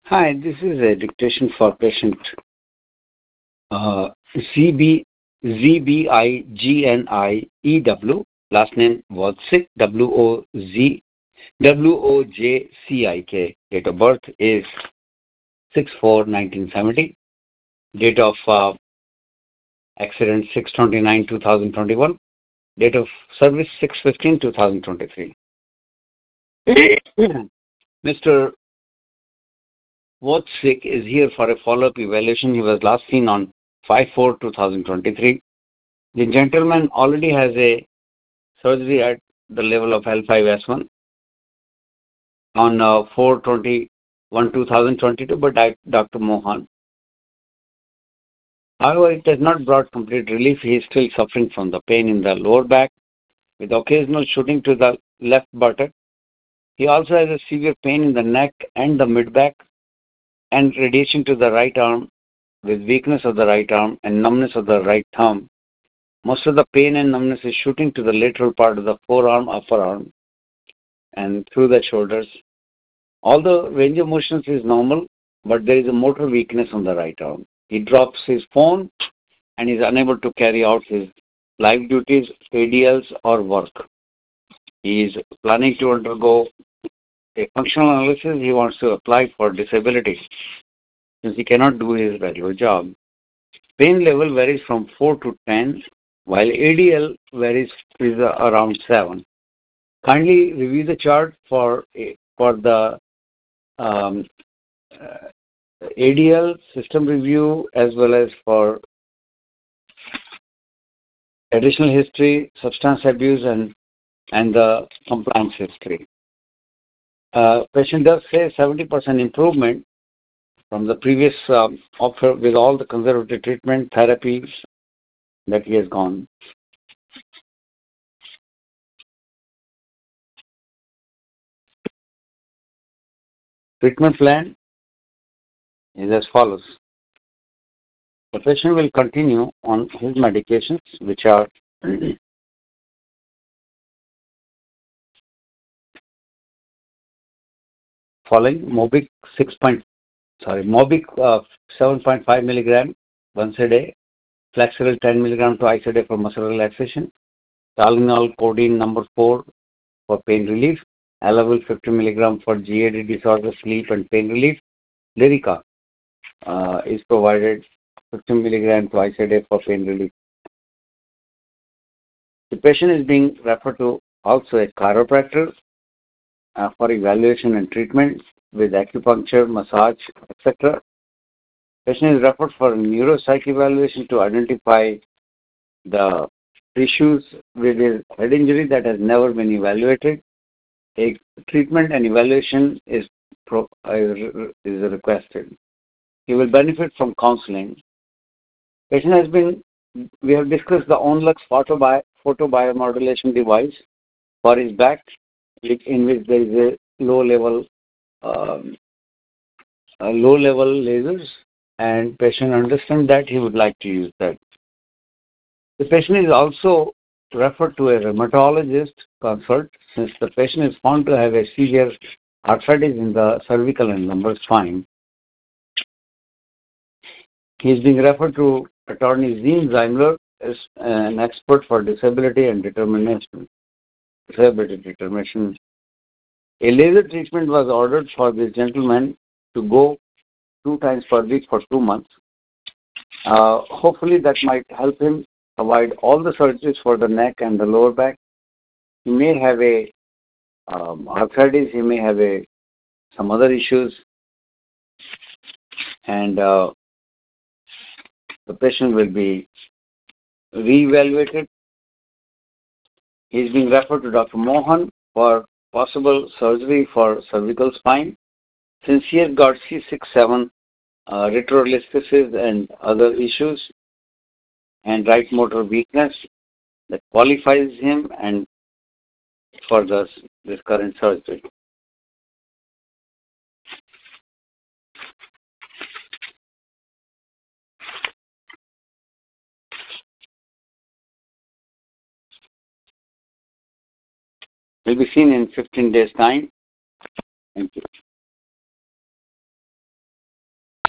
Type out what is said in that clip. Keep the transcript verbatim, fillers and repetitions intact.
Hi, this is a dictation for patient uh, Z B Z B I G N I E W, last name Wozik, W O Z W O J C I K. Date of birth is six four nineteen seventy. Date of uh, accident six twenty-nine two thousand twenty-one. Date of service six fifteen two thousand twenty-three. Mister Wozik is here for a follow-up evaluation. He was last seen on five four two thousand twenty-three. The gentleman already has a surgery at the level of L five S one on uh, four twenty-one two thousand twenty-two, but I, Doctor Mohan. However, it has not brought complete relief. He is still suffering from the pain in the lower back with occasional shooting to the left buttock. He also has a severe pain in the neck and the mid-back and radiation to the right arm with weakness of the right arm and numbness of the right thumb. Most of the pain and numbness is shooting to the lateral part of the forearm, upper arm, and through the shoulders. All the range of motions is normal, but there is a motor weakness on the right arm. He drops his phone and is unable to carry out his life duties, A D Ls, or work. He is planning to undergo a functional analysis. He wants to apply for disability since he cannot do his regular job. Pain level varies from four to ten, while A D L varies is around seven. Kindly review the chart for for the um, uh, A D L system review as well as for additional history, substance abuse, and and the compliance history. Uh, patient does say seventy percent improvement from the previous um, offer with all the conservative treatment therapies that he has gone. Treatment plan is as follows. The patient will continue on his medications, which are following Mobic six point sorry Mobic uh, seven point five milligram once a day, Flexeril ten milligram twice a day for muscle relaxation, Tylenol codeine number four for pain relief, Elavil fifty milligram for G A D disorder, sleep and pain relief. Lyrica uh, is provided fifty milligram twice a day for pain relief. The patient is being referred to also a chiropractor uh, for evaluation and treatment with acupuncture, massage, et cetera. Patient is referred for neuropsych evaluation to identify the issues with his head injury that has never been evaluated. A treatment and evaluation is pro, uh, is requested. He will benefit from counseling. Patient has been, we have discussed the Onlux photobi, photobiomodulation device for his back, in which there is a low level, um, uh, low level lasers, and patient understands that he would like to use that. The patient is also referred to a rheumatologist consult since the patient is found to have a severe arthritis in the cervical and lumbar spine. He is being referred to attorney Zine Zeimler as an expert for disability and determination. Disability determination. A laser treatment was ordered for this gentleman to go two times per week for two months. Uh, hopefully that might help him avoid all the surgeries for the neck and the lower back. He may have a um, arthritis, he may have a some other issues, and uh, the patient will be re-evaluated. He is being referred to Doctor Mohan for possible surgery for cervical spine. Since he has got C six seven uh, retrolisthesis and other issues and right motor weakness that qualifies him and for this, this current surgery. Will be seen in fifteen days' time. Thank you.